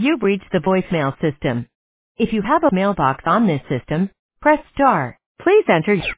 You've reached the voicemail system. If you have a mailbox on this system, press star. Please enter